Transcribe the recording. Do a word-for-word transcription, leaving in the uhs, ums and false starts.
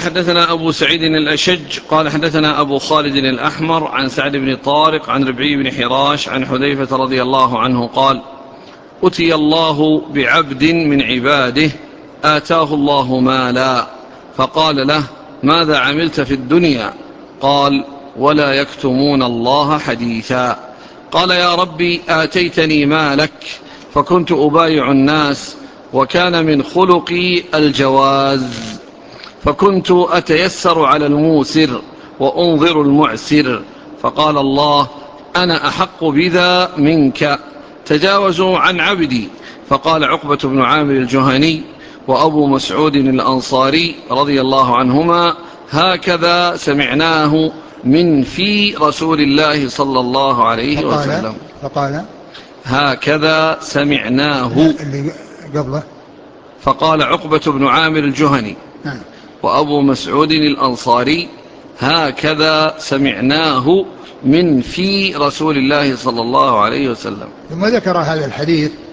حدثنا أبو سعيد الأشج قال حدثنا أبو خالد الأحمر عن سعد بن طارق عن ربعي بن حراش عن حذيفة رضي الله عنه قال أتي الله بعبد من عباده آتاه الله مالا فقال له ماذا عملت في الدنيا؟ قال ولا يكتمون الله حديثا. قال يا ربي آتيتني مالك فكنت أبايع الناس وكان من خلقي الجواز فكنت أتيسر على الموسر وأنظر المعسر فقال الله أنا أحق بذا منك تجاوزوا عن عبدي. فقال عقبة بن عامر الجهني وأبو مسعود الأنصاري رضي الله عنهما هكذا سمعناه من في رسول الله صلى الله عليه فقال وسلم. فقال هكذا سمعناه اللي قبله. فقال عقبة بن عامر الجهني نعم. وأبو مسعود الأنصاري هكذا سمعناه من في رسول الله صلى الله عليه وسلم. ثم ذكر هذا الحديث